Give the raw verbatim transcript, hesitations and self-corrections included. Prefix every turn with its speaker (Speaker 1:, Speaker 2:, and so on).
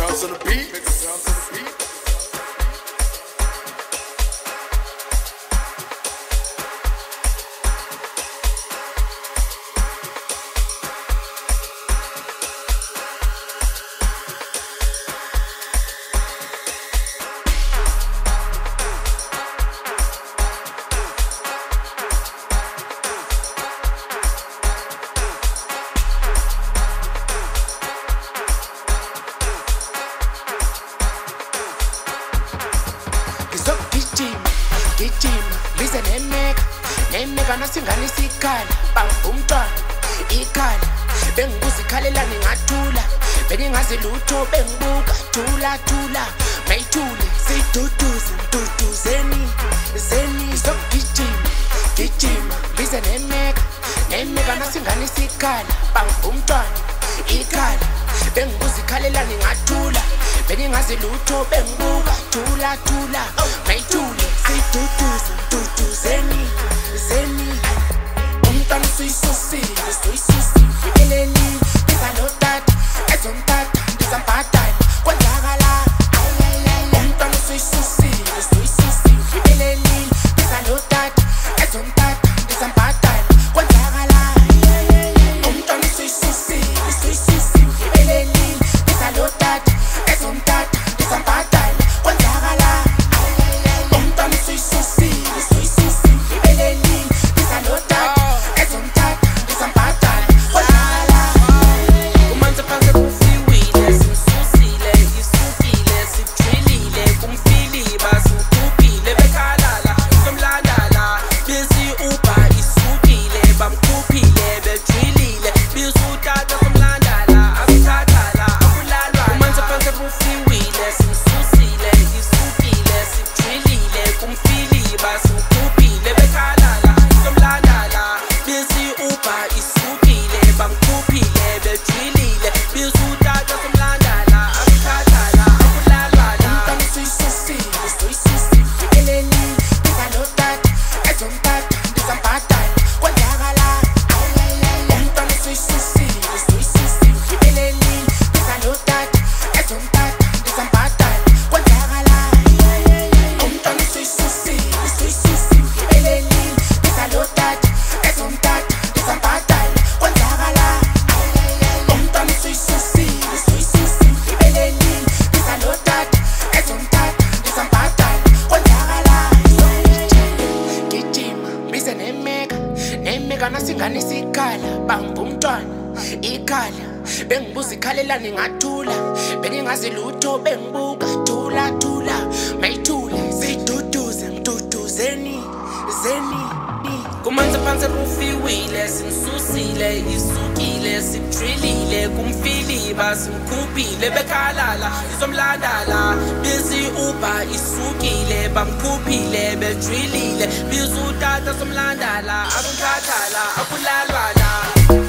Speaker 1: bounce on the beat. Make it bounce on the beat.
Speaker 2: Gijima, bize nemeka, nemeka nasinganisa ikhala, bamba umntwana, ikhala, bengibuza ikhalela ningathula, beningazi lutho bengibuka, thula thula, mayithule, siduduze, duduzeni, zeni, zokugijima, gijima, bize nemeka, nemeka nasinganisa ikhala, bamba umntwana, ikhala, bengibuza ikhalela ningathula, beningazi lutho bengibuka, thula thula, mayithule, siduduze, duduzeni, zeni, umntwana usuyisusile, usuyisusile, eleni, bizanotata, ezomtata, ndizamphatala, kwenzakala, umntwana usuyisusile, usuyisusile, eleni, bizanotata, ezomtata, ndizamphatala, kwenzakala, umntwana usuyisusile, usuyisusile, eleni, bizanotata, ezomtata, ndizamphatala, kwenzakala, umntwana usuyisusile, usuyisusile, eleni, bizanotata, ezomtata, ndizamphatala, kwenzakala.
Speaker 3: Umanzi phansi kufiwile, simsusile, isukile, sijwilile, kumfiliba, simkhuphile, bekhalala, somlandala, bizi uba isukile, bamkhuphile, bejwilile, bizi utata somlandala, akuthathala, akulalwa. Umanzi phansi kufiwile, simsusile, isukile, sijwilile, kumfiliba, simkhuphile, bekhalala, somlandala, bizi uba isukile, bamkhuphile, bejwilile, bizi utata somlandala, akuthathala, akulalwana.
Speaker 2: Umntwana usuyisusile, usuyisusile, eleni, bizanotata, ezomtata, ndizamphatala, kwenzakala, umntwana usuyisusile, usuyisusile, eleni, bizanotata, ezomtata, ndizamphatala, kwenzakala, umntwana usuyisusile, usuyisusile, eleni, bizanotata, ezomtata, ndizamphatala, kwenzakala, umntwana usuyisusile, usuyisusile, eleni, bizanotata, ezomtata, ndizamphatala, kwenzakala. Gijima, bize nemeka, nemeka nasinganisa ikhala, bamba umntwana, ikhala, bengibuza ikhalela ningathula, beningazi lutho bengibuka, thula thula, mayithule, siduduze, ngiduduzeni, zeni.
Speaker 3: Kumanzi phansi kufiwile, simsusile, isukile, sijwilile, kumfiliba, simkhuphile, bekhalala, somlandala, bizi uba isukile, bamkhuphile, bejwilile, bizi utata somlandala, akuthathala, akulalwana.